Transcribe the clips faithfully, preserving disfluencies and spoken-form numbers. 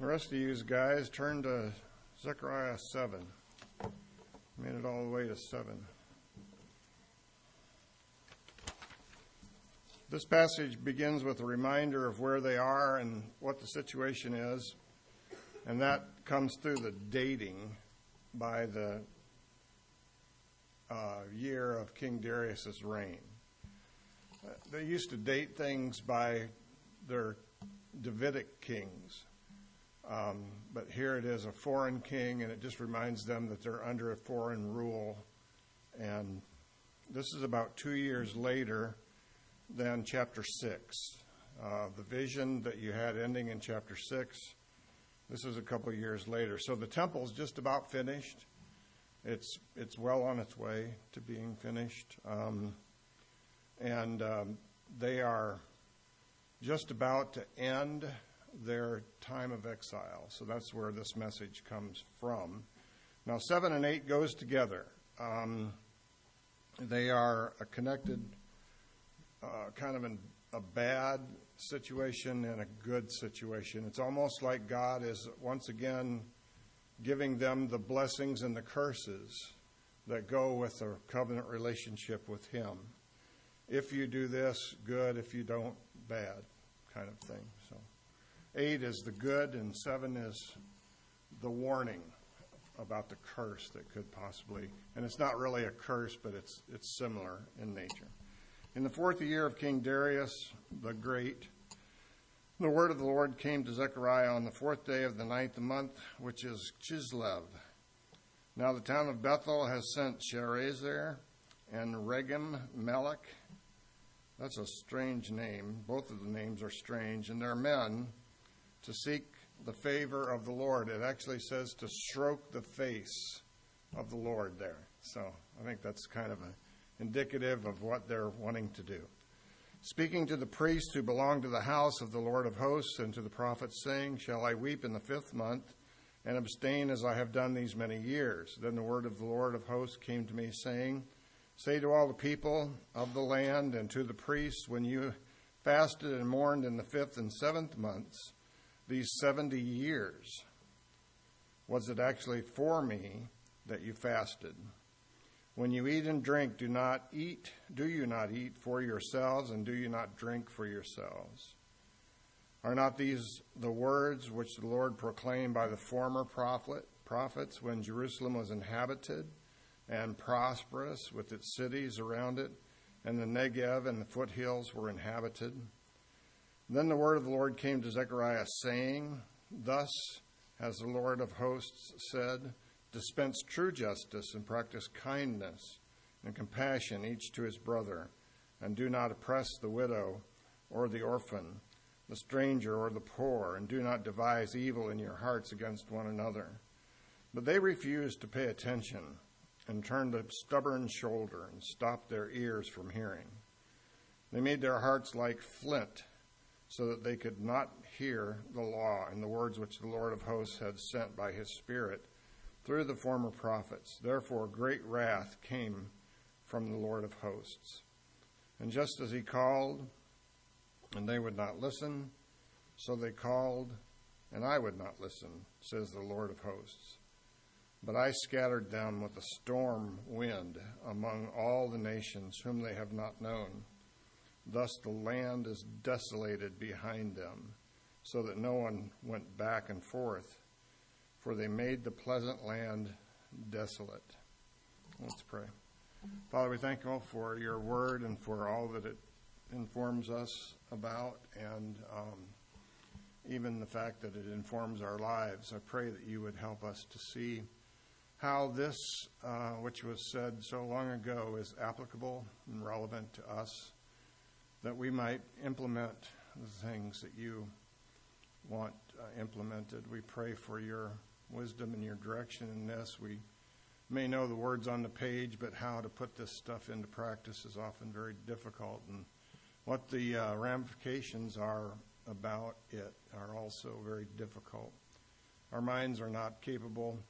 rest of you guys, turn to Zechariah seven. Made it all the way to seven. This passage begins with a reminder of where they are and what the situation is, and that comes through the dating by the uh, year of King Darius's reign. Uh, they used to date things by their Davidic kings, um, but here it is a foreign king, and it just reminds them that they're under a foreign rule. And this is about two years later than chapter six. Uh, the vision that you had ending in chapter six, this is a couple of years later. So the temple's just about finished. It's it's well on its way to being finished. Um, and um, they are just about to end their time of exile. So that's where this message comes from. Now, seven and eight goes together. Um, they are a connected Uh, kind of an, a bad situation and a good situation. It's almost like God is once again giving them the blessings and the curses that go with a covenant relationship with Him. If you do this, good. If you don't, bad, kind of thing. So, eight is the good, and seven is the warning about the curse that could possibly, and it's not really a curse, but it's it's similar in nature. In the fourth year of King Darius the Great, the word of the Lord came to Zechariah on the fourth day of the ninth month, which is Chislev. Now the town of Bethel has sent Sharezer and Regem-Melech. That's a strange name. Both of the names are strange. And their men to seek the favor of the Lord. It actually says to stroke the face of the Lord there. So I think that's kind of a indicative of what they're wanting to do. Speaking to the priests who belong to the house of the Lord of hosts and to the prophets, saying, Shall I weep in the fifth month and abstain as I have done these many years? Then the word of the Lord of hosts came to me, saying, Say to all the people of the land and to the priests, when you fasted and mourned in the fifth and seventh months, these seventy years, was it actually for me that you fasted? When you eat and drink, do not eat, do you not eat for yourselves, and do you not drink for yourselves? Are not these the words which the Lord proclaimed by the former prophet, prophets when Jerusalem was inhabited and prosperous with its cities around it, and the Negev and the foothills were inhabited? Then the word of the Lord came to Zechariah, saying, Thus has the Lord of hosts said, Dispense true justice and practice kindness and compassion each to his brother, and do not oppress the widow or the orphan, the stranger or the poor, and do not devise evil in your hearts against one another. But they refused to pay attention and turned a stubborn shoulder and stopped their ears from hearing. They made their hearts like flint, so that they could not hear the law and the words which the Lord of hosts had sent by his Spirit through the former prophets. Therefore great wrath came from the Lord of hosts. And just as he called, and they would not listen, so they called, and I would not listen, says the Lord of hosts. But I scattered them with a storm wind among all the nations whom they have not known. Thus the land is desolated behind them, so that no one went back and forth. For they made the pleasant land desolate. Let's pray. Father, we thank you all for your word and for all that it informs us about, and um, even the fact that it informs our lives. I pray that you would help us to see how this, uh, which was said so long ago, is applicable and relevant to us, that we might implement the things that you want uh, implemented. We pray for your wisdom and your direction in this. We may know the words on the page, but how to put this stuff into practice is often very difficult. And what the uh, ramifications are about it are also very difficult. Our minds are not capable,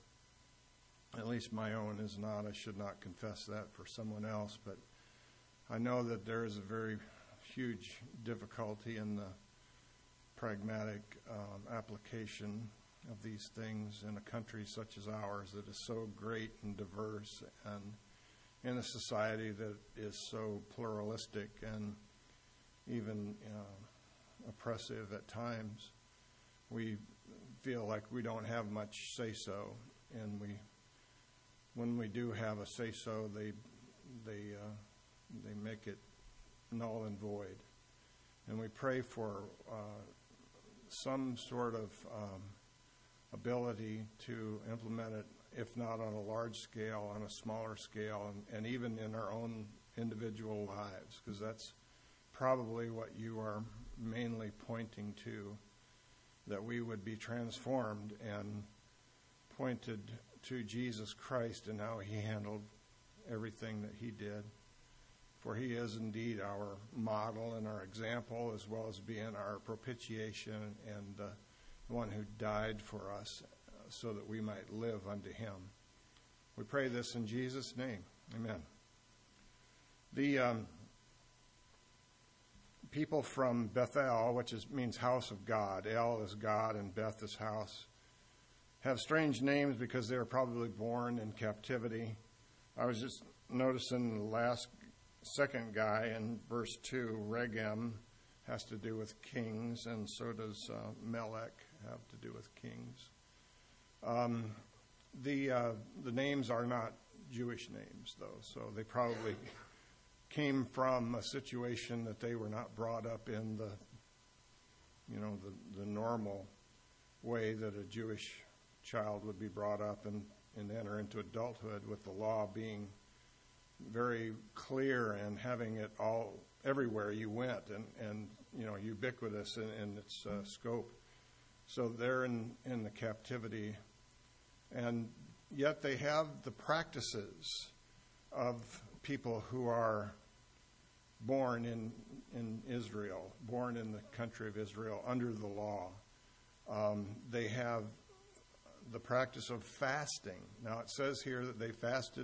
at least my own is not. I should not confess that for someone else, but I know that there is a very huge difficulty in the pragmatic um, application of these things in a country such as ours that is so great and diverse, and in a society that is so pluralistic and even uh, oppressive at times. We feel like we don't have much say-so, and we, when we do have a say-so, they they uh, they make it null and void. And we pray for uh, some sort of um, ability to implement it, if not on a large scale, on a smaller scale, and, and even in our own individual lives, because that's probably what you are mainly pointing to, that we would be transformed and pointed to Jesus Christ and how he handled everything that he did. For he is indeed our model and our example, as well as being our propitiation and uh, the one who died for us uh, so that we might live unto him. We pray this in Jesus' name. Amen. The um, people from Bethel, which is, means house of God, El is God and Beth is house, have strange names because they were probably born in captivity. I was just noticing the last second guy in verse two, Regem, has to do with kings, and so does uh, Melech have to do with kings. Um, the uh, the names are not Jewish names, though, so they probably came from a situation that they were not brought up in the, you know, the, the normal way that a Jewish child would be brought up and, and enter into adulthood, with the law being very clear and having it all everywhere you went, and, and you know, ubiquitous in, in its uh, scope. So they're in, in the captivity, and yet they have the practices of people who are born in in Israel, born in the country of Israel under the law. Um, they have the practice of fasting. Now it says here that they fasted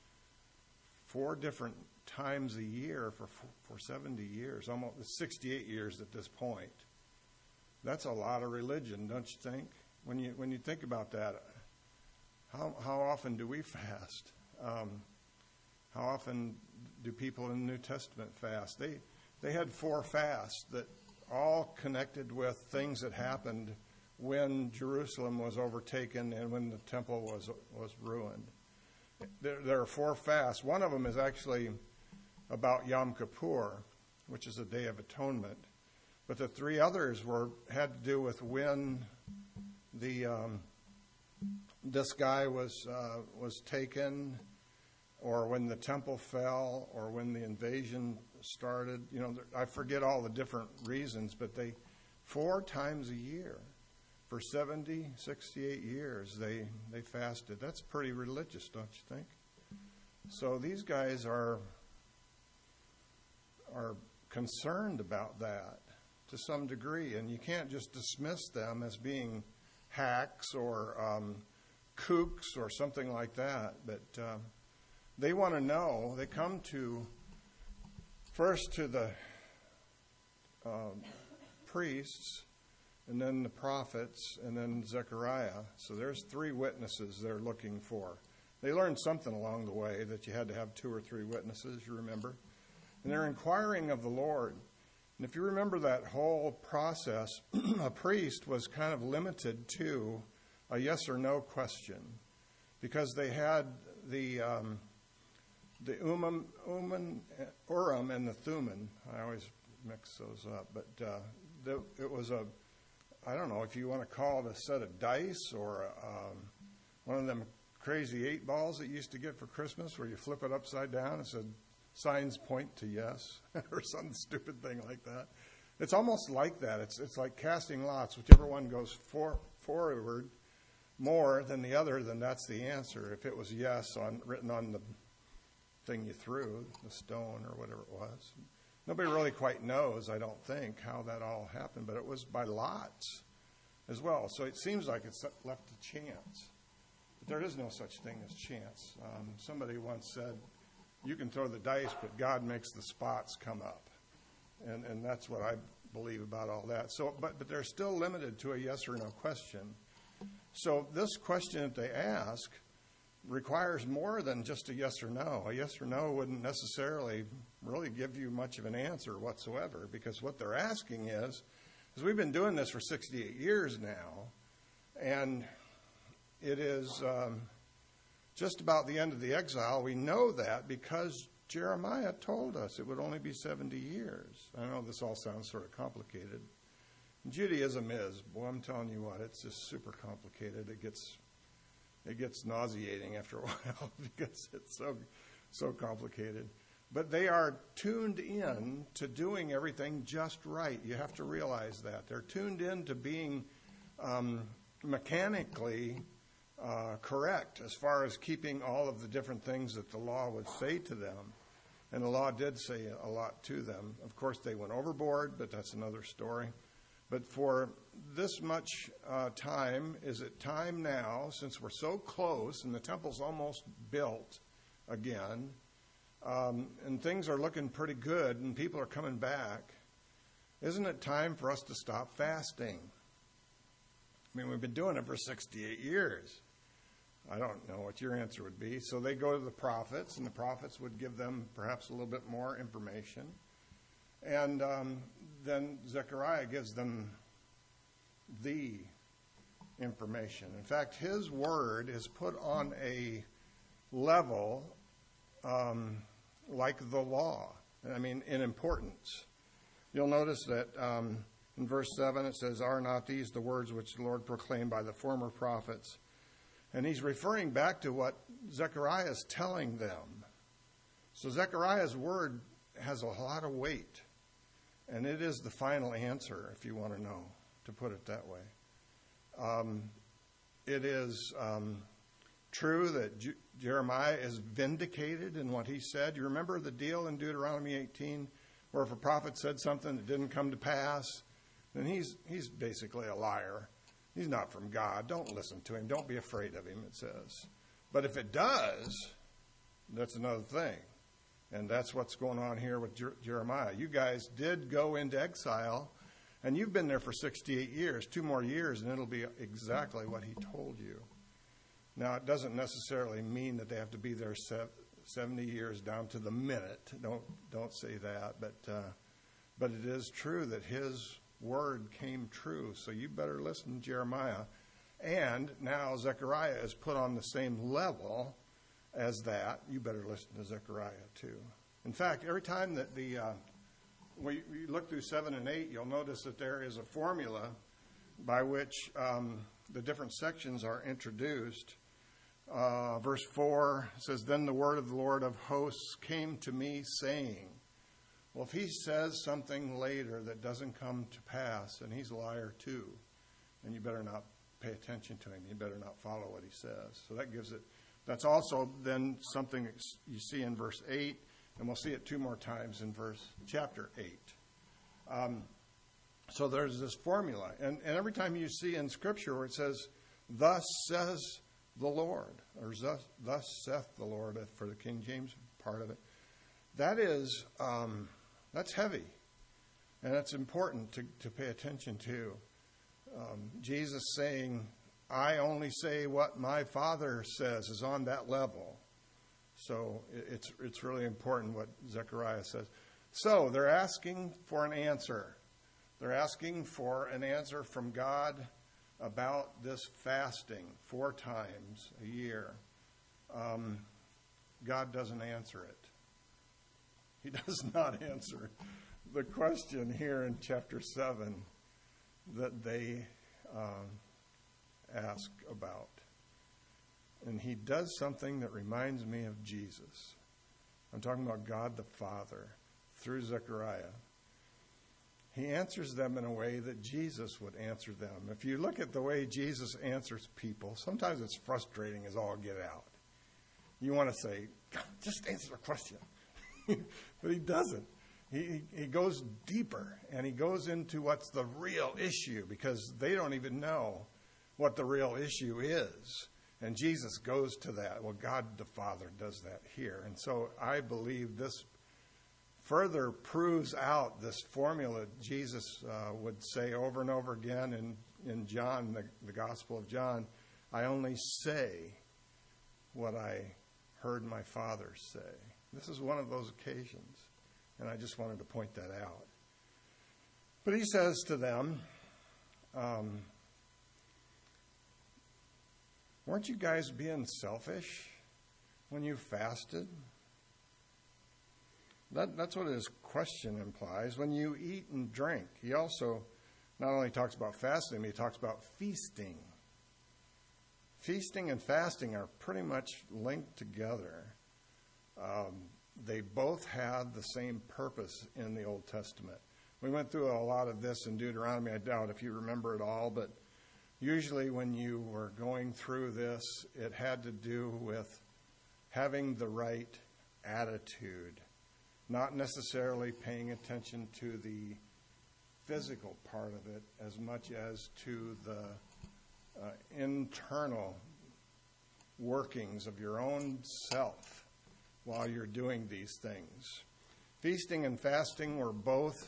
four different times a year for for seventy years, almost sixty-eight years at this point. That's a lot of religion, don't you think? When you when you think about that, how how often do we fast? Um, how often do people in the New Testament fast? They they had four fasts that all connected with things that happened when Jerusalem was overtaken and when the temple was was ruined. There, there are four fasts. One of them is actually about Yom Kippur, which is a Day of Atonement. But the three others were had to do with when the um, this guy was uh, was taken, or when the temple fell, or when the invasion started. You know, I forget all the different reasons, but they four times a year for seventy, sixty-eight years they they fasted. That's pretty religious, don't you think? So these guys are are concerned about that to some degree, and you can't just dismiss them as being hacks or um, kooks or something like that. But um, they want to know. They come to first to the um, priests, and then the prophets, and then Zechariah. So there's three witnesses they're looking for. They learned something along the way, that you had to have two or three witnesses, you remember. And they're inquiring of the Lord. And if you remember that whole process, a priest was kind of limited to a yes or no question, because they had the um, the Urim, Urim, Urim and the Thummim. I always mix those up, but uh, the, it was a, I don't know if you want to call it a set of dice or um, one of them crazy eight balls that you used to get for Christmas, where you flip it upside down and said, signs point to yes, or some stupid thing like that. It's almost like that. It's it's like casting lots. Whichever one goes for, forward more than the other, then that's the answer. If it was yes on written on the thing you threw, the stone or whatever it was. Nobody really quite knows, I don't think, how that all happened, but it was by lots as well. So it seems like it's left to chance. But there is no such thing as chance. Um, somebody once said, you can throw the dice, but God makes the spots come up. And and that's what I believe about all that. So, but, but they're still limited to a yes or no question. So this question that they ask requires more than just a yes or no. A yes or no wouldn't necessarily really give you much of an answer whatsoever, because what they're asking is, is we've been doing this for sixty-eight years now, and it is um, just about the end of the exile. We know that because Jeremiah told us it would only be seventy years. I know this all sounds sort of complicated. Judaism is, boy, I'm telling you what, it's just super complicated. It gets it gets nauseating after a while because it's so so complicated. But they are tuned in to doing everything just right. You have to realize that. They're tuned in to being um, mechanically uh, correct as far as keeping all of the different things that the law would say to them. And the law did say a lot to them. Of course, they went overboard, but that's another story. But for this much uh, time, is it time now, since we're so close and the temple's almost built again, um, and things are looking pretty good and people are coming back, isn't it time for us to stop fasting? I mean, we've been doing it for sixty-eight years. I don't know what your answer would be. So they go to the prophets, and the prophets would give them perhaps a little bit more information. And um, then Zechariah gives them the information. In fact, his word is put on a level um, like the law, I mean, in importance. You'll notice that um, in verse seven it says, "Are not these the words which the Lord proclaimed by the former prophets?" And he's referring back to what Zechariah is telling them. So Zechariah's word has a lot of weight. And it is the final answer, if you want to know, to put it that way. Um, it is um, true that J- Jeremiah is vindicated in what he said. You remember the deal in Deuteronomy eighteen, where if a prophet said something that didn't come to pass, then he's he's basically a liar. He's not from God. Don't listen to him. Don't be afraid of him, it says. But if it does, that's another thing. And that's what's going on here with Jer- Jeremiah. You guys did go into exile, and you've been there for sixty-eight years, two more years, and it'll be exactly what he told you. Now, it doesn't necessarily mean that they have to be there seventy years down to the minute. Don't don't say that. But uh, but it is true that his word came true. So you better listen to Jeremiah. And now Zechariah is put on the same level as that. You better listen to Zechariah too. In fact, every time that the uh, we, we look through seven and eight, you'll notice that there is a formula by which um, the different sections are introduced. Uh, verse four says, "Then the word of the Lord of hosts came to me, saying." Well, if he says something later that doesn't come to pass, and he's a liar too, then you better not pay attention to him. You better not follow what he says. So that gives it. That's also then something you see in verse eight, and we'll see it two more times in verse chapter eight. Um, so there's this formula. And, and every time you see in Scripture where it says, "Thus says the Lord," or "Thus, thus saith the Lord," for the King James part of it, that is, um, that's heavy. And that's important to, to pay attention to. Um, Jesus saying, "I only say what my Father says," is on that level. So it's it's really important what Zechariah says. So they're asking for an answer. They're asking for an answer from God about this fasting four times a year. Um, God doesn't answer it. He does not answer the question here in chapter seven that they um, ask about. And he does something that reminds me of Jesus. I'm talking about God the Father through Zechariah. He answers them in a way that Jesus would answer them. If you look at the way Jesus answers people, sometimes it's frustrating as all get out. You want to say, "God, just answer the question." But he doesn't. He, he goes deeper, and he goes into what's the real issue, because they don't even know what the real issue is. And Jesus goes to that. Well, God the Father does that here. And so I believe this further proves out this formula Jesus uh, would say over and over again in, in John, the, the Gospel of John. I only say what I heard my Father say. This is one of those occasions, and I just wanted to point that out. But he says to them, um, weren't you guys being selfish when you fasted? That, that's what his question implies. When you eat and drink, he also not only talks about fasting, but he talks about feasting. Feasting and fasting are pretty much linked together. Um, they both had the same purpose in the Old Testament. We went through a lot of this in Deuteronomy. I doubt if you remember it all, but usually when you were going through this, it had to do with having the right attitude, not necessarily paying attention to the physical part of it as much as to the uh, internal workings of your own self while you're doing these things. Feasting and fasting were both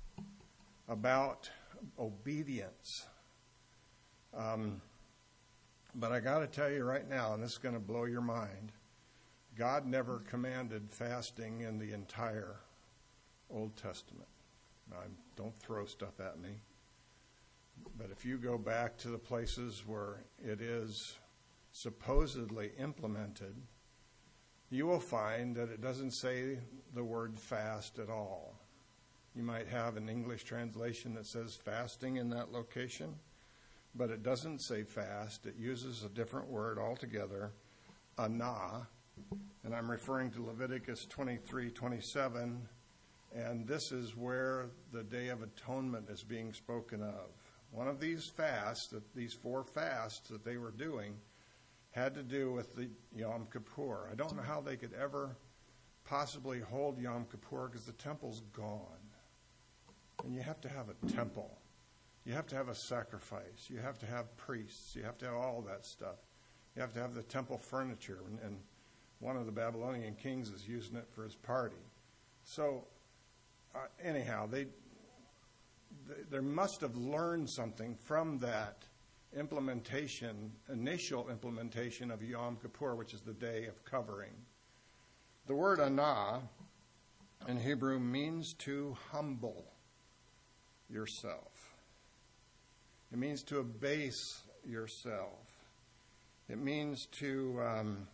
about obedience. Um, but I got to tell you right now, and this is going to blow your mind, God never commanded fasting in the entire Old Testament. Now, don't throw stuff at me. But if you go back to the places where it is supposedly implemented, you will find that it doesn't say the word fast at all. You might have an English translation that says fasting in that location, but it doesn't say fast. It uses a different word altogether, anah, and I'm referring to Leviticus twenty-three twenty-seven, and this is where the Day of Atonement is being spoken of. One of these fasts, that these four fasts that they were doing, had to do with the Yom Kippur. I don't know how they could ever possibly hold Yom Kippur because the temple's gone. And you have to have a temple. You have to have a sacrifice. You have to have priests. You have to have all that stuff. You have to have the temple furniture. And, and one of the Babylonian kings is using it for his party. So, uh, anyhow, they, they they must have learned something from that implementation, initial implementation of Yom Kippur, which is the Day of Covering. The word anah in Hebrew means to humble yourself. It means to abase yourself. It means to um,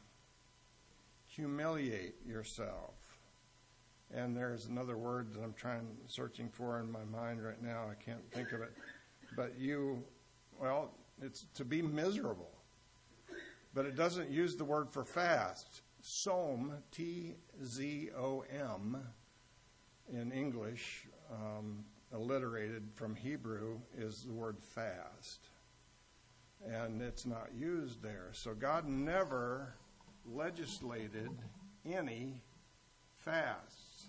humiliate yourself. And there's another word that I'm trying, searching for in my mind right now. I can't think of it. But you, well, it's to be miserable. But it doesn't use the word for fast. Tzom, T Z O M, in English, um, alliterated from Hebrew, is the word fast. And it's not used there. So God never legislated any fasts.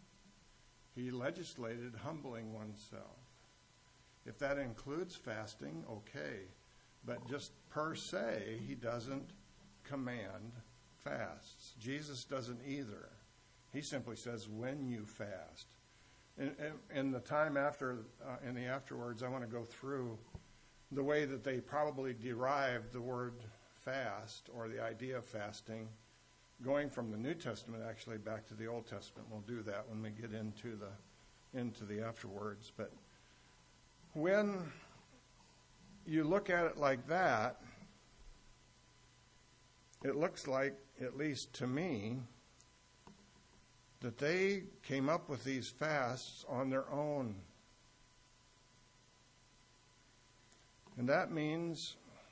He legislated humbling oneself. If that includes fasting, okay. But just per se, he doesn't command fasts. Jesus doesn't either. He simply says when you fast. In, in, in the time after, uh, in the afterwards, I want to go through the way that they probably derived the word fast or the idea of fasting, going from the New Testament actually back to the Old Testament. We'll do that when we get into the into the afterwards. But when you look at it like that, it looks like, at least to me, that they came up with these fasts on their own. And that means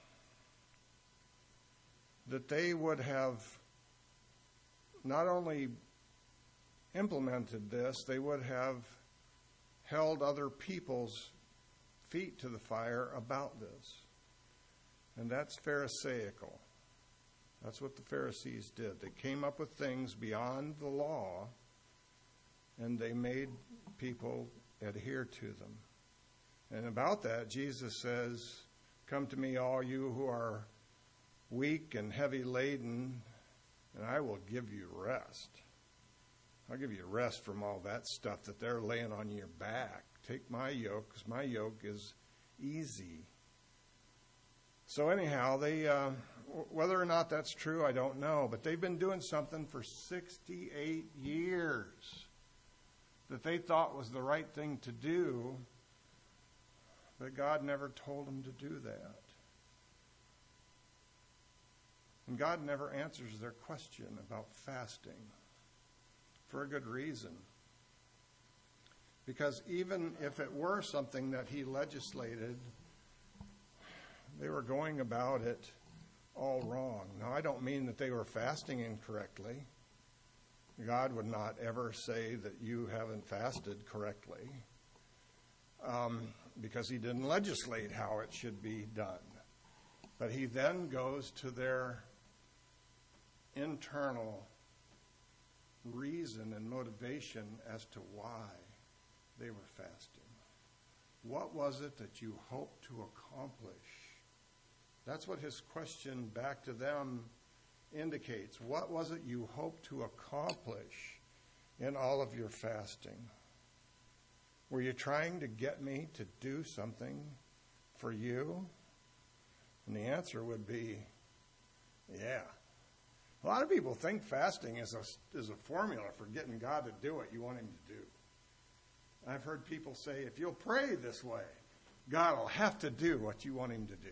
that they would have not only implemented this, they would have held other people's feet to the fire about this. And that's Pharisaical. That's what the Pharisees did. They came up with things beyond the law, and they made people adhere to them. And about that, Jesus says, "Come to me, all you who are weak and heavy laden, and I will give you rest." I'll give you rest from all that stuff that they're laying on your back. Take my yoke, because my yoke is easy. So anyhow, they uh, whether or not that's true, I don't know. But they've been doing something for sixty-eight years that they thought was the right thing to do, but God never told them to do that. And God never answers their question about fasting for a good reason. Because even if it were something that he legislated, they were going about it all wrong. Now, I don't mean that they were fasting incorrectly. God would not ever say that you haven't fasted correctly, um, because he didn't legislate how it should be done. But he then goes to their internal reason and motivation as to why they were fasting. What was it that you hoped to accomplish? That's what his question back to them indicates. What was it you hoped to accomplish in all of your fasting? Were you trying to get me to do something for you? And the answer would be, yeah. A lot of people think fasting is a, is a formula for getting God to do what you want him to do. I've heard people say, if you'll pray this way, God will have to do what you want him to do.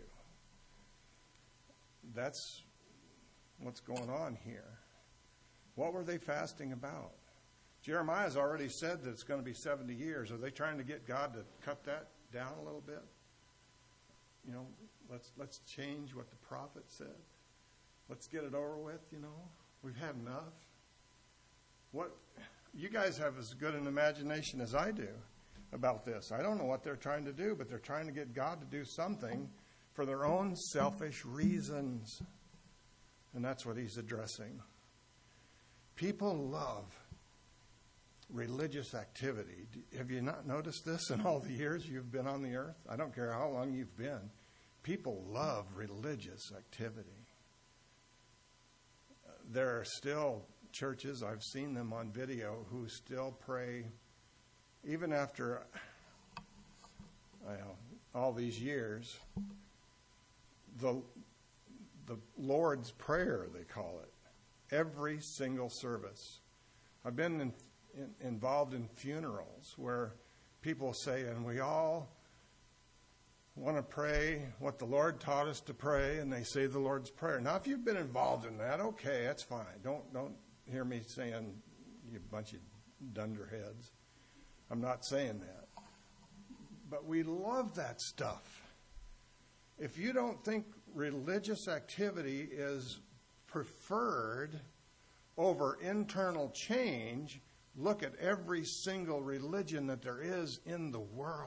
That's what's going on here. What were they fasting about? Jeremiah's already said that it's going to be seventy years. Are they trying to get God to cut that down a little bit? You know, let's let's change what the prophet said. Let's get it over with, you know. We've had enough. What you guys have as good an imagination as I do about this. I don't know what they're trying to do, but they're trying to get God to do something for their own selfish reasons. And that's what he's addressing. People love religious activity. Have you not noticed this in all the years you've been on the earth? I don't care how long you've been. People love religious activity. There are still churches, I've seen them on video, who still pray even after well, all these years. The, the Lord's Prayer, they call it, every single service. I've been in, in, involved in funerals where people say, and we all want to pray what the Lord taught us to pray, and they say the Lord's Prayer. Now, if you've been involved in that, okay, that's fine. Don't don't hear me saying you bunch of dunderheads. I'm not saying that. But we love that stuff. If you don't think religious activity is preferred over internal change, look at every single religion that there is in the world.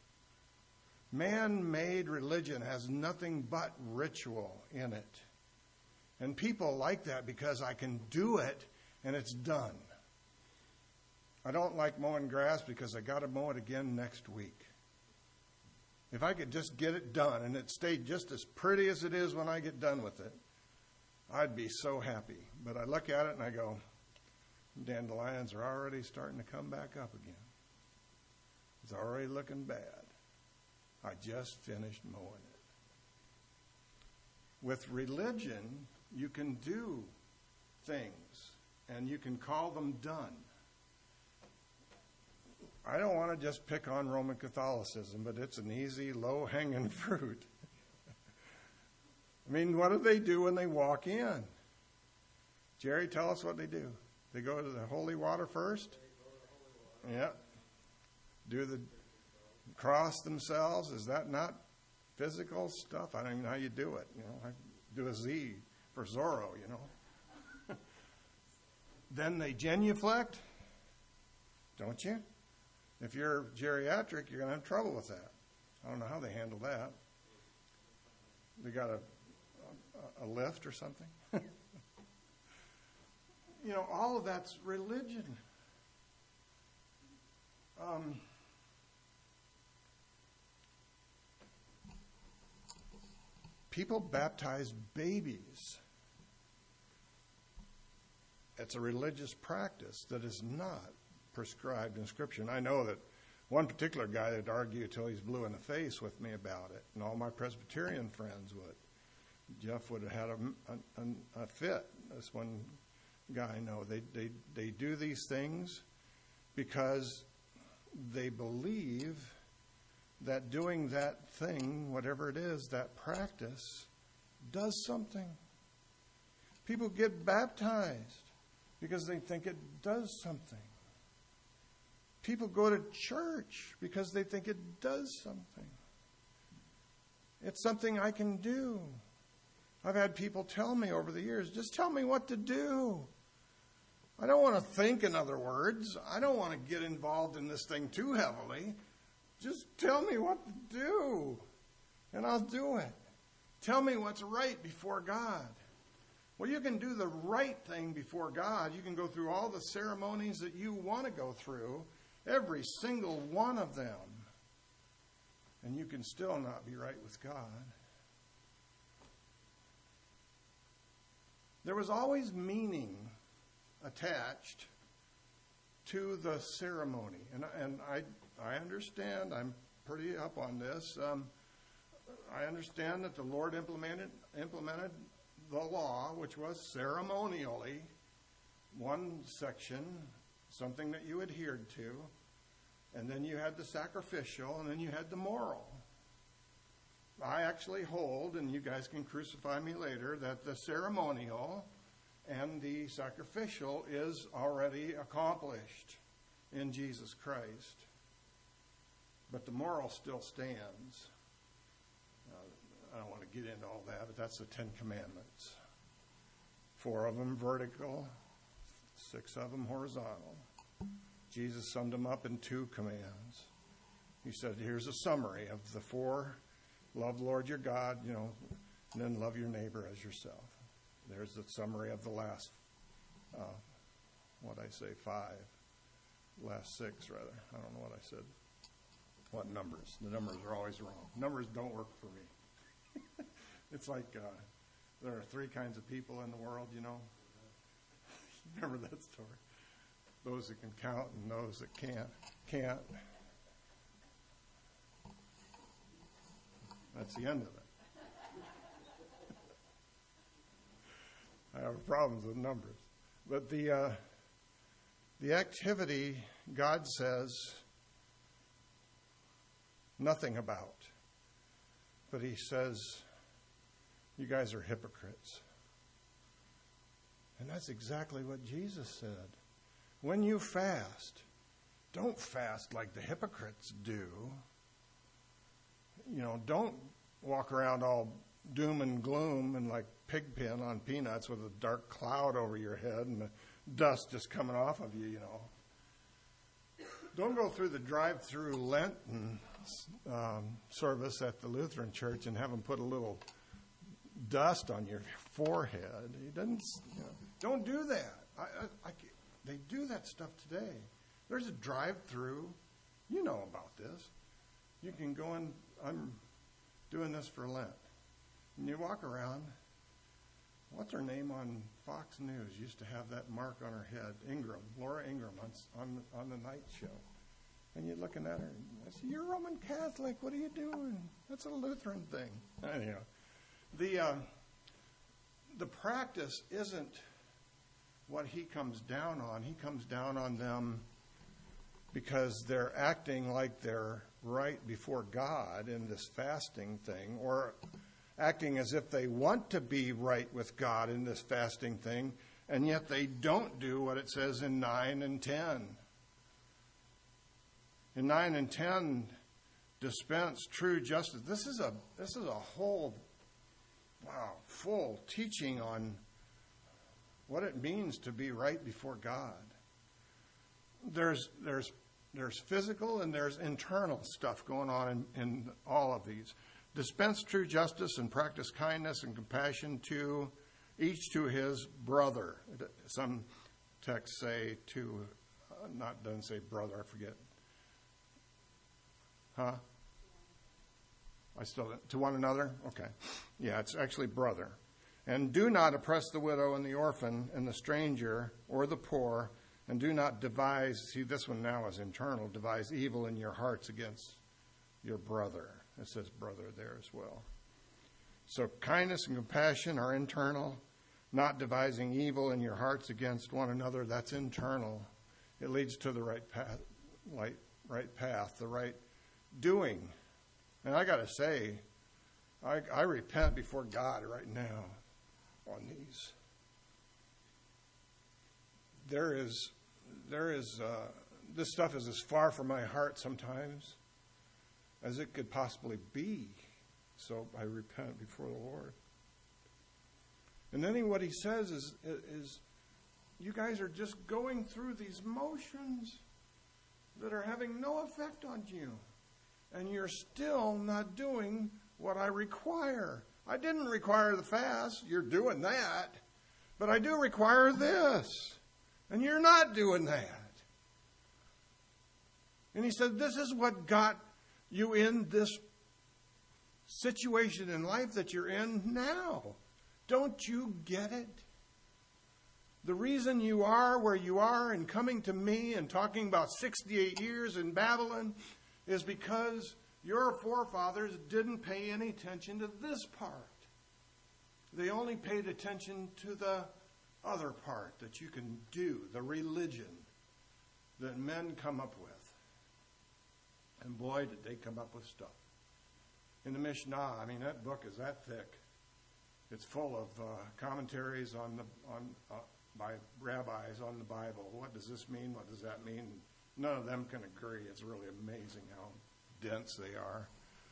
Man-made religion has nothing but ritual in it. And people like that because I can do it and it's done. I don't like mowing grass because I got to mow it again next week. If I could just get it done and it stayed just as pretty as it is when I get done with it, I'd be so happy. But I look at it and I go, dandelions are already starting to come back up again. It's already looking bad. I just finished mowing it. With religion, you can do things and you can call them done. I don't want to just pick on Roman Catholicism, but it's an easy, low-hanging fruit. I mean, what do they do when they walk in? Jerry, tell us what they do. They go to the holy water first? Yeah. Do the cross themselves? Is that not physical stuff? I don't even know how you do it. You know, I do a Z for Zorro, you know. Then they genuflect, don't you? If you're geriatric, you're going to have trouble with that. I don't know how they handle that. They got a, a, a lift or something. You know, all of that's religion. Um, people baptize babies. It's a religious practice that is not prescribed in Scripture. And I know that one particular guy that'd argue till he's blue in the face with me about it, and all my Presbyterian friends would. Jeff would have had a, a, a fit. This one guy I know. They, they, they do these things because they believe that doing that thing, whatever it is, that practice, does something. People get baptized because they think it does something. People go to church because they think it does something. It's something I can do. I've had people tell me over the years, just tell me what to do. I don't want to think, in other words. I don't want to get involved in this thing too heavily. Just tell me what to do, and I'll do it. Tell me what's right before God. Well, you can do the right thing before God. You can go through all the ceremonies that you want to go through, every single one of them, and you can still not be right with God. There was always meaning attached to the ceremony. And, and I, I understand, I'm pretty up on this. Um, I understand that the Lord implemented, implemented the law, which was ceremonially one section, something that you adhered to, and then you had the sacrificial, and then you had the moral. I actually hold, and you guys can crucify me later, that the ceremonial and the sacrificial is already accomplished in Jesus Christ. But the moral still stands. Uh, I don't want to get into all that, but that's the Ten Commandments. Four of them vertical, six of them horizontal. Jesus summed them up in two commands. He said, here's a summary of the four. Love the Lord your God, you know, and then love your neighbor as yourself. There's the summary of the last, uh, what I say, five. Last six, rather. I don't know what I said. What numbers? The numbers are always wrong. Numbers don't work for me. It's like uh, there are three kinds of people in the world, you know. Remember that story? Those that can count and those that can't. Can't. That's the end of it. I have problems with numbers. But the uh, the activity, God says nothing about. But he says, you guys are hypocrites. And that's exactly what Jesus said. When you fast, don't fast like the hypocrites do. You know, don't walk around all doom and gloom and like Pigpen on Peanuts with a dark cloud over your head and the dust just coming off of you, you know. Don't go through the drive-through Lenten um, service at the Lutheran Church and have them put a little dust on your forehead. He doesn't, you know, don't do that. I, I, I, they do that stuff today. There's a drive-through. You know about this. You can go in. I'm doing this for Lent. And you walk around. What's her name on Fox News? Used to have that mark on her head. Ingram, Laura Ingram on on, on the night show. And you're looking at her. And I say, "You're Roman Catholic. What are you doing? That's a Lutheran thing." Anyhow, the uh, the practice isn't what he comes down on. He comes down on them because they're acting like they're right before God in this fasting thing, or acting as if they want to be right with God in this fasting thing, and yet they don't do what it says in nine and ten. In nine and ten, dispense true justice. This is a this is a whole wow full teaching on what it means to be right before God. There's there's there's physical and there's internal stuff going on in, in all of these. Dispense true justice and practice kindness and compassion to each to his brother. Some texts say to, uh, not doesn't say brother, I forget. Huh? I still, to one another? Okay. Yeah, it's actually brother. And do not oppress the widow and the orphan and the stranger or the poor, And do not devise, see this one now is internal, devise evil in your hearts against your brother. It says brother there as well. So kindness and compassion are internal. Not devising evil in your hearts against one another, that's internal. It leads to the right path, right, right path, the right doing. And I got to say, I, I repent before God right now on these. There is, there is, uh, this stuff is as far from my heart sometimes as it could possibly be. So I repent before the Lord. And then what he says is, is, you guys are just going through these motions that are having no effect on you. And you're still not doing what I require. I didn't require the fast. You're doing that. But I do require this. And you're not doing that. And he said, this is what got you in this situation in life that you're in now. Don't you get it? The reason you are where you are and coming to me and talking about sixty-eight years in Babylon is because your forefathers didn't pay any attention to this part. They only paid attention to the other part that you can do, the religion that men come up with. And boy, did they come up with stuff. In the Mishnah, I mean, that book is that thick. It's full of uh, commentaries on the on uh, by rabbis on the Bible. What does this mean? What does that mean? None of them can agree. It's really amazing how dense they are.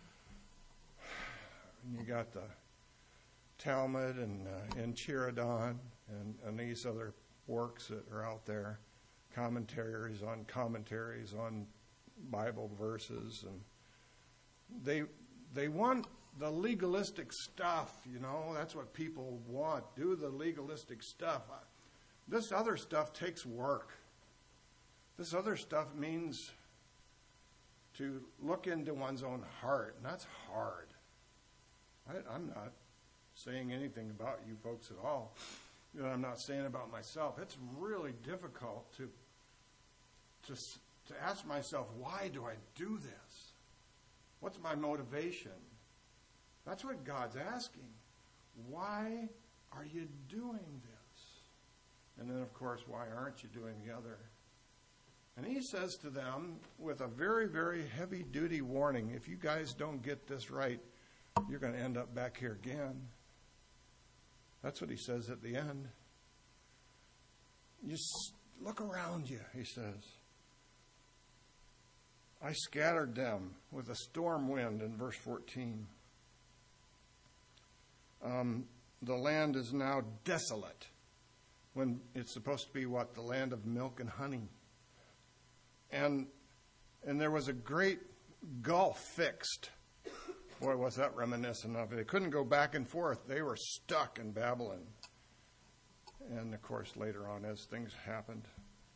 And you got the Talmud and uh, Enchiridion and, and these other works that are out there, commentaries on commentaries on Bible verses, and they they want the legalistic stuff, you know. That's what people want. Do the legalistic stuff. This other stuff takes work. This other stuff means to look into one's own heart, and that's hard. I, I'm not saying anything about you folks at all that I'm not saying about myself. It's really difficult to to to ask myself, why do I do this? What's my motivation? That's what God's asking. Why are you doing this? And then, of course, why aren't you doing the other? And he says to them with a very, very heavy-duty warning, if you guys don't get this right, you're going to end up back here again. That's what he says at the end. You look around you, he says. I scattered them with a storm wind in verse fourteen. Um, the land is now desolate when it's supposed to be what? The land of milk and honey. And and there was a great gulf fixed. Boy, was that reminiscent of it. They couldn't go back and forth. They were stuck in Babylon. And, of course, later on, as things happened,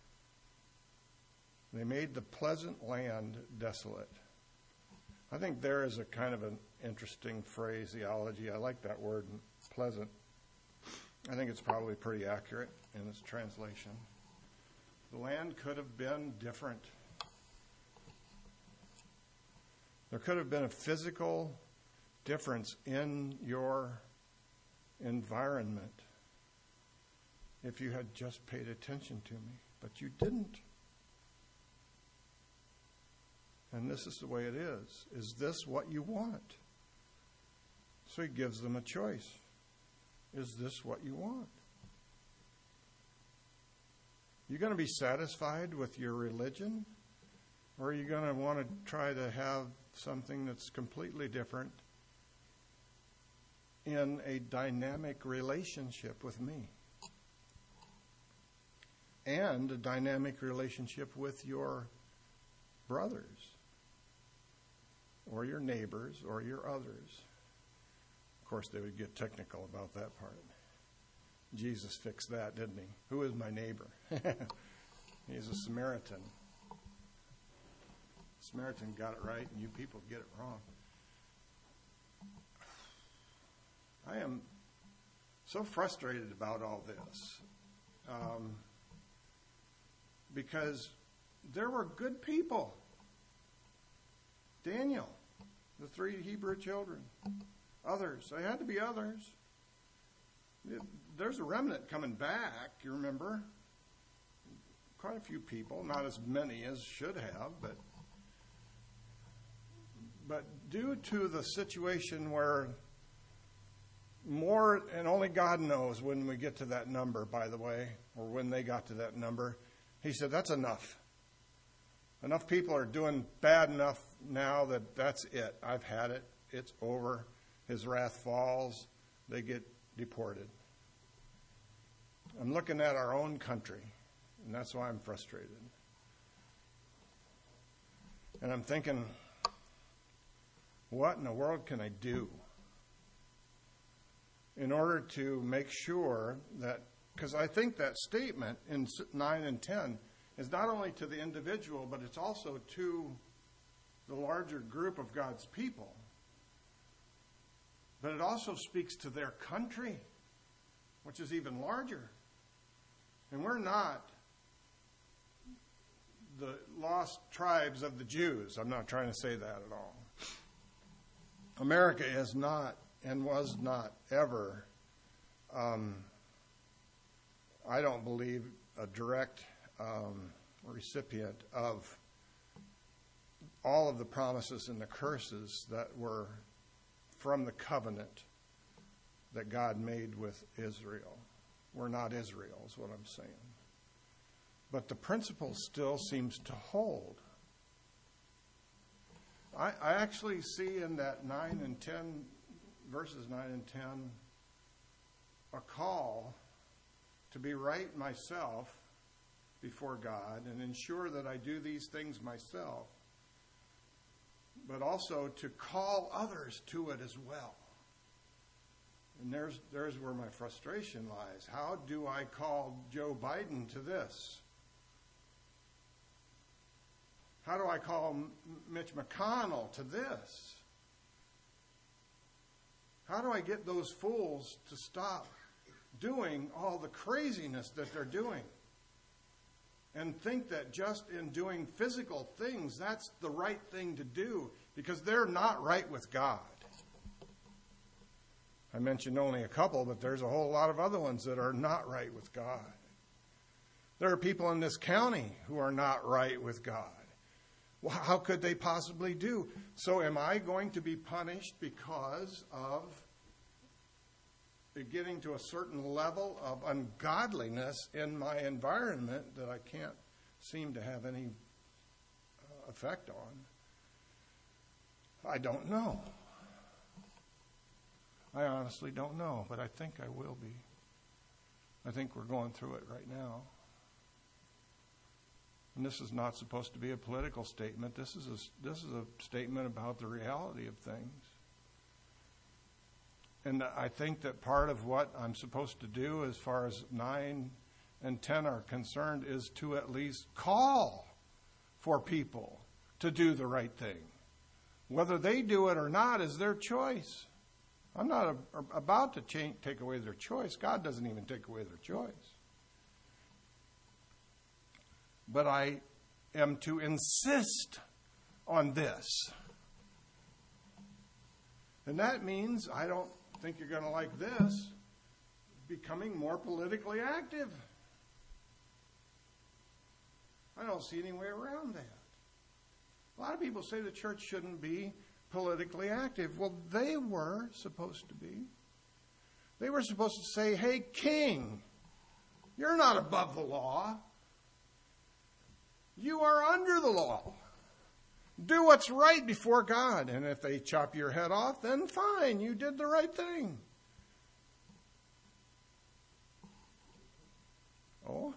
they made the pleasant land desolate. I think there is a kind of an interesting phraseology. I like that word, pleasant. I think it's probably pretty accurate in its translation. The land could have been different. There could have been a physical difference in your environment if you had just paid attention to me, but you didn't. And this is the way it is. Is this what you want? So he gives them a choice. Is this what you want? You going to be satisfied with your religion? Or are you going to want to try to have something that's completely different in a dynamic relationship with me? And a dynamic relationship with your brothers, or your neighbors, or your others. Of course, they would get technical about that part. Jesus fixed that, didn't he? Who is my neighbor? He's a Samaritan. Samaritan got it right, and you people get it wrong. I am so frustrated about all this. Um, because there were good people. Daniel, the three Hebrew children, others. They had to be others. There's a remnant coming back, you remember. Quite a few people, not as many as should have, but but due to the situation where more, and only God knows when we get to that number, by the way, or when they got to that number, he said, that's enough. Enough people are doing bad enough now that that's it. I've had it. It's over. His wrath falls. They get deported. I'm looking at our own country, and that's why I'm frustrated. And I'm thinking, what in the world can I do in order to make sure that, because I think that statement in nine and ten is not only to the individual, but it's also to the larger group of God's people. But it also speaks to their country, which is even larger. And we're not the lost tribes of the Jews. I'm not trying to say that at all. America is not and was not ever, um, I don't believe, a direct um, recipient of all of the promises and the curses that were from the covenant that God made with Israel. We're not Israel, is what I'm saying. But the principle still seems to hold. I, I actually see in that nine and ten, verses nine and ten, a call to be right myself before God and ensure that I do these things myself, but also to call others to it as well. And there's there's where my frustration lies. How do I call Joe Biden to this? How do I call M- Mitch McConnell to this? How do I get those fools to stop doing all the craziness that they're doing and think that just in doing physical things, that's the right thing to do because they're not right with God? I mentioned only a couple, but there's a whole lot of other ones that are not right with God. There are people in this county who are not right with God. Well, how could they possibly do? So am I going to be punished because of getting to a certain level of ungodliness in my environment that I can't seem to have any uh, effect on? I don't know. I honestly don't know, but I think I will be. I think we're going through it right now. And this is not supposed to be a political statement. This is a, this is a statement about the reality of things. And I think that part of what I'm supposed to do as far as nine and ten are concerned is to at least call for people to do the right thing. Whether they do it or not is their choice. I'm not a, about to change, take away their choice. God doesn't even take away their choice. But I am to insist on this. And that means, I don't think you're going to like this, becoming more politically active. I don't see any way around that. A lot of people say the church shouldn't be politically active. Well, they were supposed to be. They were supposed to say, hey, king, you're not above the law. You are under the law. Do what's right before God. And if they chop your head off, then fine, you did the right thing. Oh,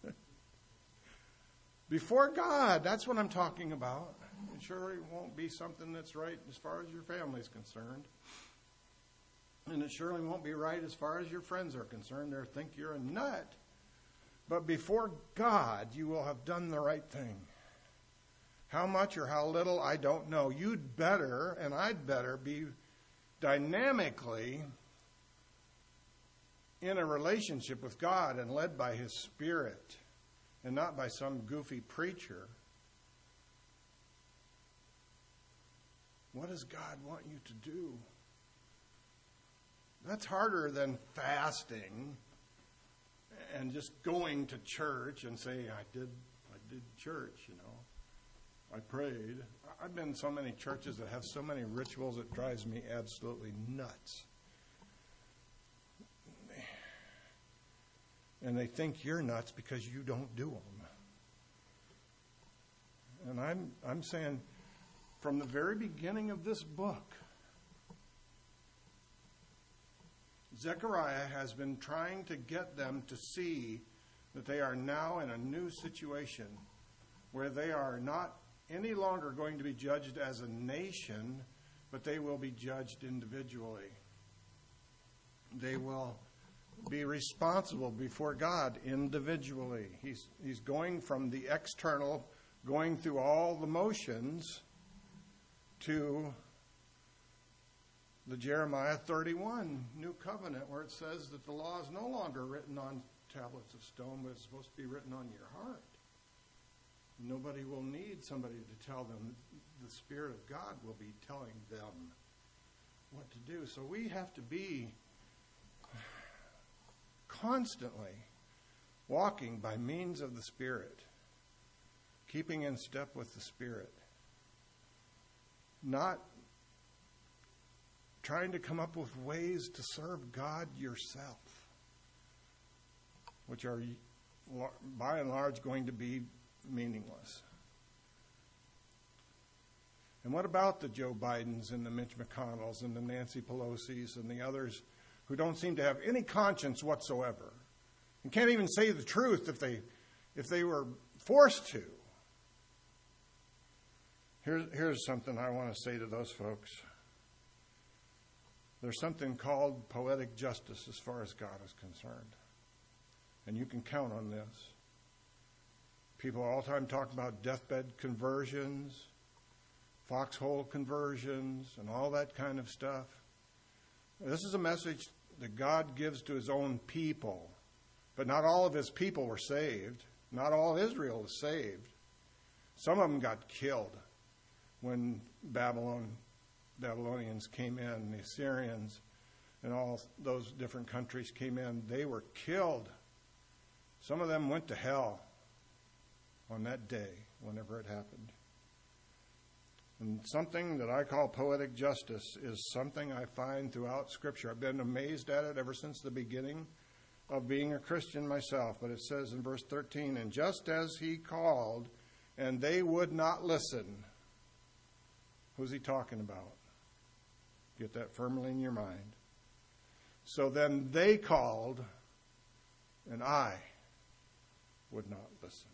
before God, that's what I'm talking about. It surely won't be something that's right as far as your family is concerned. And it surely won't be right as far as your friends are concerned. They'll think you're a nut. But before God, you will have done the right thing. How much or how little, I don't know. You'd better, and I'd better, be dynamically in a relationship with God and led by His Spirit and not by some goofy preacher. What does God want you to do? That's harder than fasting and just going to church and say, I did I did church, you know. I prayed. I've been in so many churches that have so many rituals it drives me absolutely nuts. And they think you're nuts because you don't do them. And I'm I'm saying, from the very beginning of this book, Zechariah has been trying to get them to see that they are now in a new situation where they are not any longer going to be judged as a nation, but they will be judged individually. They will be responsible before God individually. He's, he's going from the external, going through all the motions, to the Jeremiah thirty-one New Covenant, where it says that the law is no longer written on tablets of stone, but it's supposed to be written on your heart. Nobody will need somebody to tell them. The Spirit of God will be telling them what to do. So we have to be constantly walking by means of the Spirit, keeping in step with the Spirit, not trying to come up with ways to serve God yourself, which are by and large going to be meaningless. And what about the Joe Bidens and the Mitch McConnells and the Nancy Pelosi's and the others who don't seem to have any conscience whatsoever and can't even say the truth if they if they were forced to? Here's, here's something I want to say to those folks. There's something called poetic justice as far as God is concerned. And you can count on this. People all the time talk about deathbed conversions, foxhole conversions, and all that kind of stuff. This is a message that God gives to his own people. But not all of his people were saved. Not all Israel was saved. Some of them got killed when Babylon, Babylonians came in, the Assyrians, and all those different countries came in. They were killed. Some of them went to hell on that day, whenever it happened. And something that I call poetic justice is something I find throughout Scripture. I've been amazed at it ever since the beginning of being a Christian myself. But it says in verse thirteen, and just as he called, and they would not listen. Who's he talking about? Get that firmly in your mind. So then they called, and I would not listen.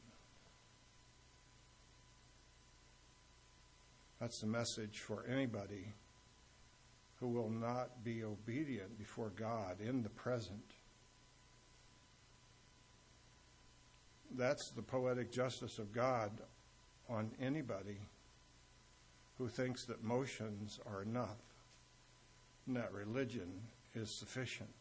That's the message for anybody who will not be obedient before God in the present. That's the poetic justice of God on anybody who thinks that motions are enough and that religion is sufficient.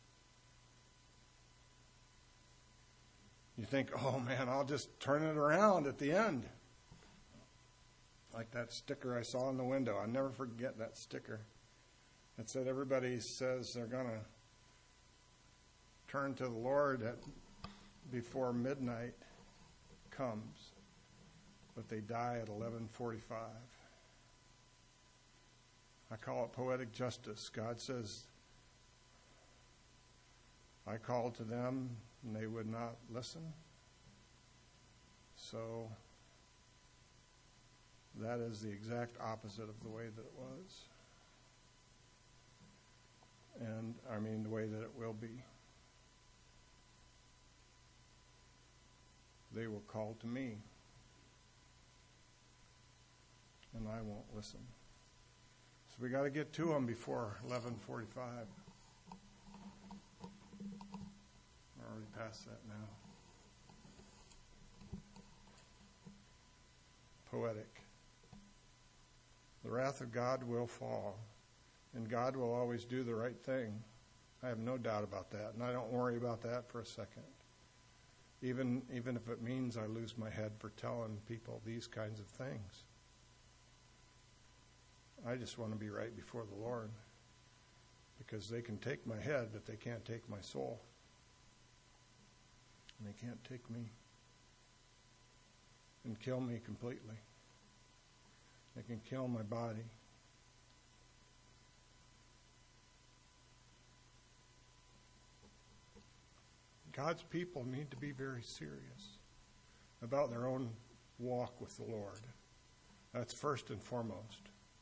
You think, oh man, I'll just turn it around at the end. Like that sticker I saw in the window. I'll never forget that sticker. It said everybody says they're going to turn to the Lord at, before midnight comes, but they die at eleven forty-five. I call it poetic justice. God says, I called to them and they would not listen. So that is the exact opposite of the way that it was. And, I mean, the way that it will be. They will call to me, and I won't listen. So we got to get to them before eleven forty-five. We're already past that now. Poetic. The wrath of God will fall, and God will always do the right thing. I have no doubt about that, and I don't worry about that for a second. even even if it means I lose my head for telling people these kinds of things. I just want to be right before the Lord, because they can take my head, but they can't take my soul. And they can't take me and kill me completely. They can kill my body. God's people need to be very serious about their own walk with the Lord. That's first and foremost.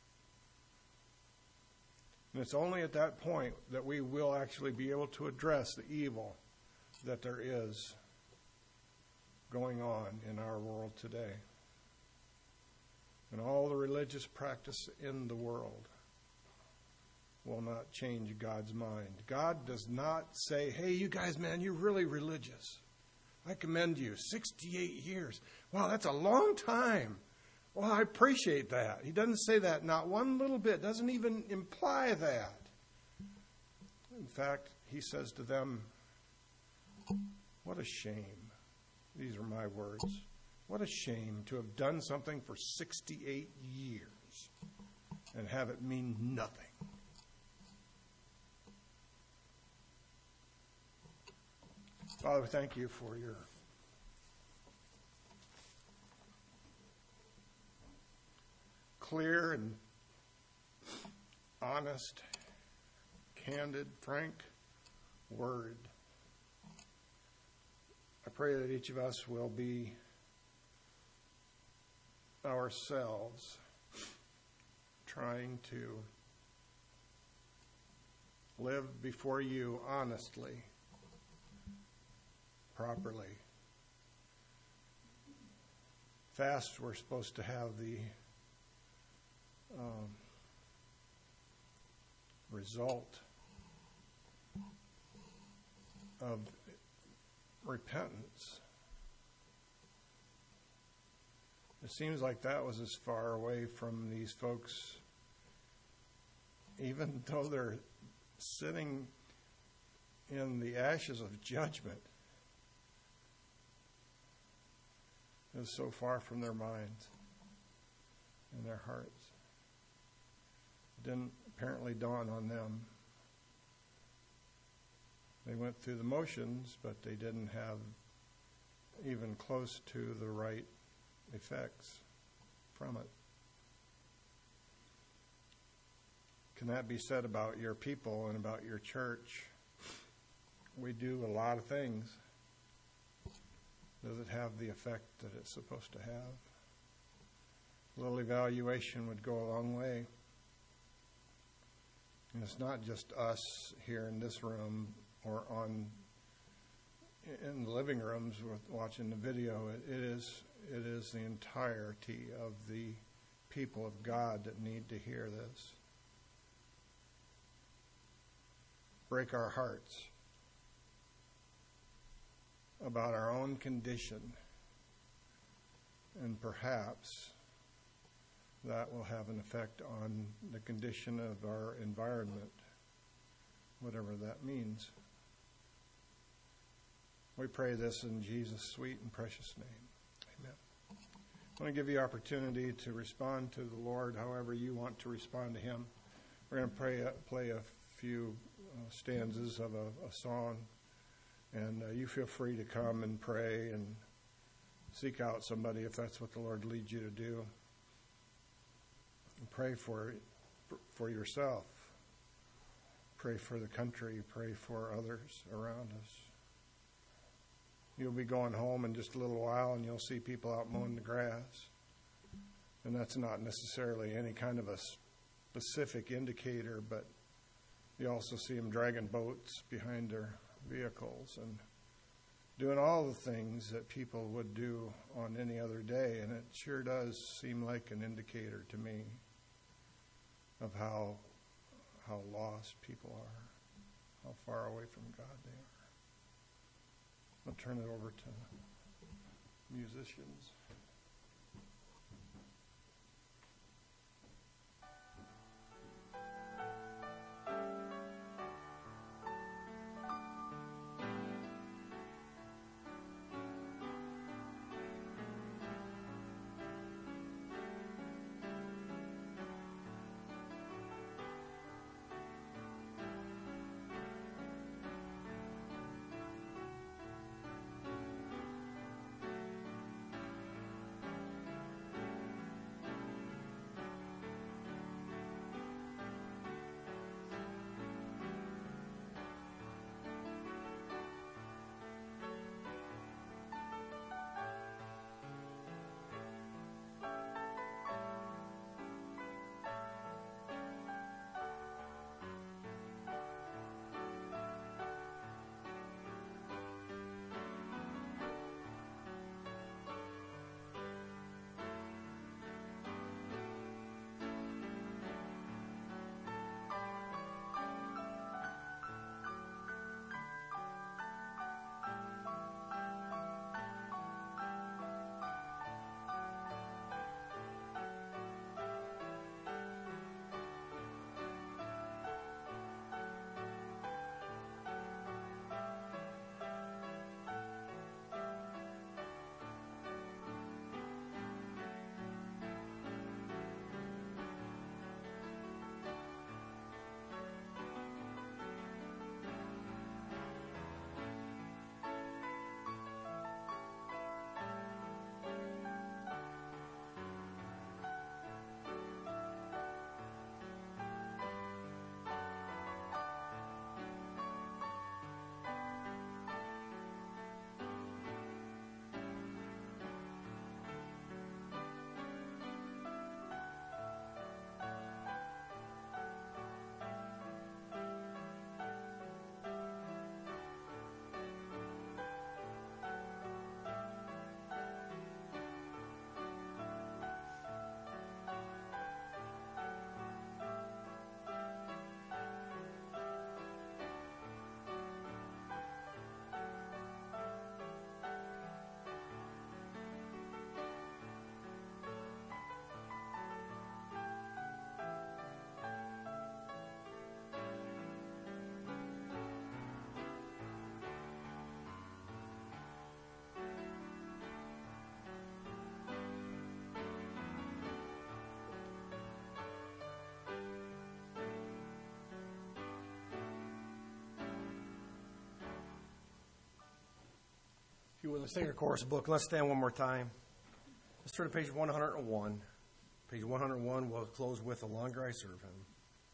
And it's only at that point that we will actually be able to address the evil that there is going on in our world today. And all the religious practice in the world will not change God's mind. God does not say, hey, you guys, man, you're really religious. I commend you. sixty-eight years. Wow, that's a long time. Well, I appreciate that. He doesn't say that, not one little bit. Doesn't even imply that. In fact, he says to them, what a shame. These are my words. What a shame to have done something for sixty-eight years and have it mean nothing. Father, we thank you for your clear and honest, candid, frank word. I pray that each of us will be ourselves trying to live before you honestly, properly. Fast, we're supposed to have the um, result of repentance. It seems like that was as far away from these folks, even though they're sitting in the ashes of judgment. It was so far from their minds and their hearts. It didn't apparently dawn on them. They went through the motions, but they didn't have even close to the right effects from it. Can that be said about your people and about your church? We do a lot of things. Does it have the effect that it's supposed to have? A little evaluation would go a long way. And it's not just us here in this room or on in the living rooms with watching the video. It, it is it is the entirety of the people of God that need to hear this. Break our hearts about our own condition, and perhaps that will have an effect on the condition of our environment, whatever that means. We pray this in Jesus' sweet and precious name. Amen. I want to give you opportunity to respond to the Lord however you want to respond to him. We're going to pray, play a few uh, stanzas of a, a song. And uh, you feel free to come and pray and seek out somebody if that's what the Lord leads you to do. And pray for for yourself. Pray for the country. Pray for others around us. You'll be going home in just a little while and you'll see people out mowing the grass. And that's not necessarily any kind of a specific indicator, but you also see them dragging boats behind their vehicles and doing all the things that people would do on any other day. And it sure does seem like an indicator to me of how how lost people are, how far away from God they are. I'll turn it over to musicians. with us, take your chorus book. Let's stand one more time. Let's turn to page one hundred one. Page one hundred one, we'll close with The Longer I Serve Him.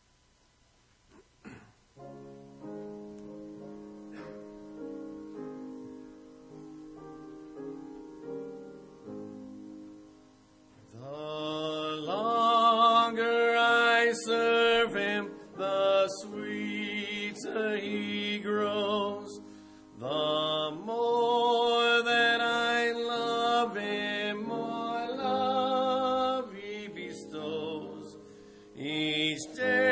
The longer I serve him, the sweeter he grows. The more that I love him, more love he bestows. Each day